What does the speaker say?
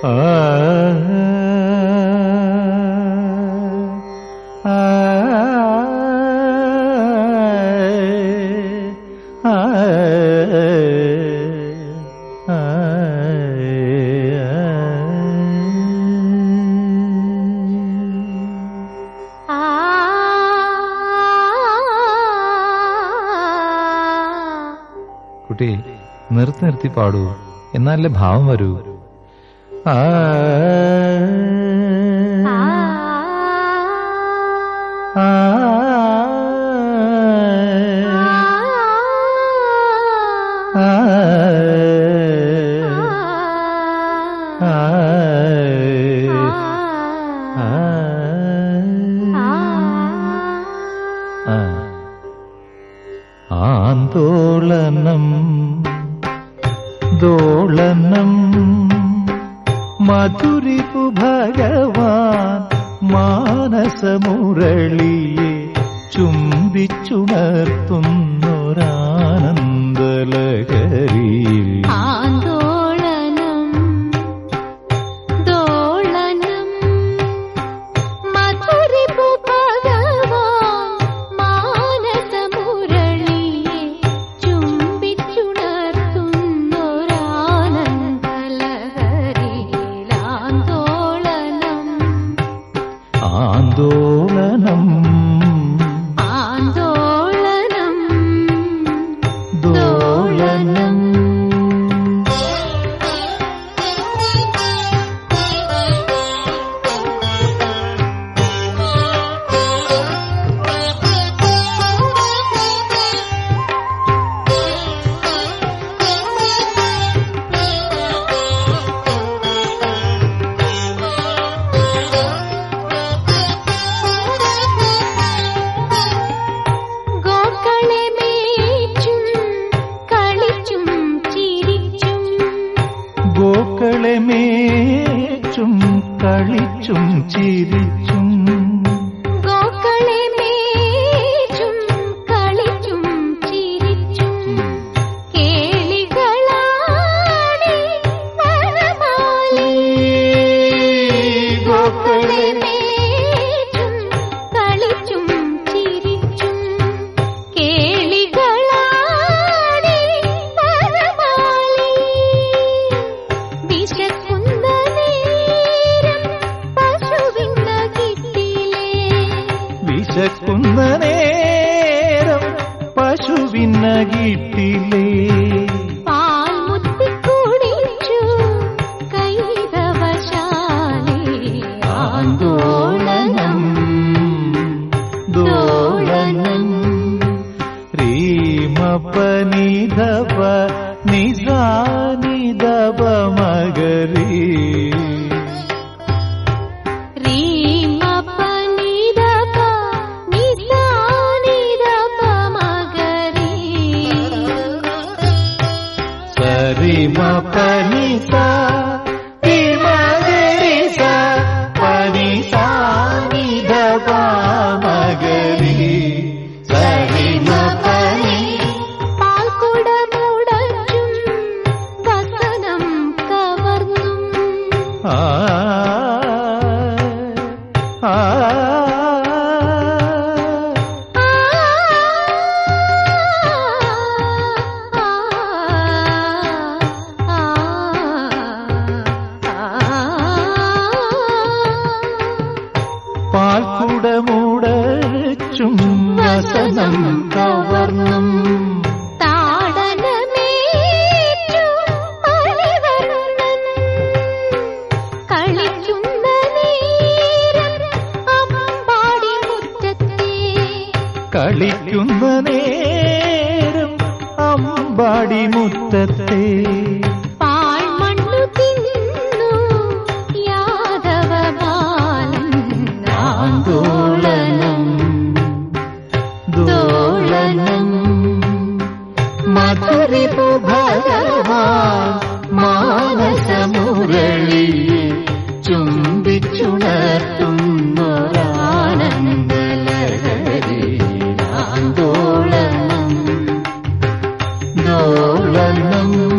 കുട്ടി നിർത്തി നിർത്തി പാടൂ, എന്നാലേ ഭാവം വരൂ. ആന്തോളനം ദോളനം മധുരിപു ഭഗവാൻ മാനസമുരളിയെ ചുംബിച്ചുണർത്തുന്നൊരാനന്ദലഹരിയിൽ ആന്തോളനം ആന്തോളനം ദോളനം ഗോക്കളെ മേച്ചും കളിച്ചും ചിരിച്ചും ഗോക്കളെ മേച്ചും കളിച്ചും ചിരിച്ചും കേളികളാടി വനമാലി ഗോക്കളെ മേച്ചും കളിച്ചും ചിരിച്ചും കേളികളാടി വനമാലി വിശക്കുന്ന നേരം പശുവിനകിട്ടിലേ പാൽ മുത്തി കുടിച്ചു കൈതവശാലേ ആന്തോളനം ദോളനം രീമപനിധപ നിസാനിധപ മഗരീ പനിസ മഗരിസ പനിസ നിധപ മഗരി സരിമ പനി പാൽക്കുടമുടച്ചും വസനം കവർന്നും പാൽക്കുടമുടച്ചും വസനം കവർന്നും താടനമേറ്റു മണിവർണ്ണൻ കളിക്കുന്ന നേരം അമ്പാടി മുറ്റത്തെ കളിക്കുന്ന നേരം അമ്പാടി മുറ്റത്തെ പാഴ്മണ്ണു തിന്നു യാദവ ബാലൻ ആന്തോളനം ദോളനം മധുരിപു ഭഗവാൻ മാനസമുരളിയെ ചുംബിച്ചുണർത്തുന്നൊരാനന്ദലഹരി ആന്തോളനം ദോളനം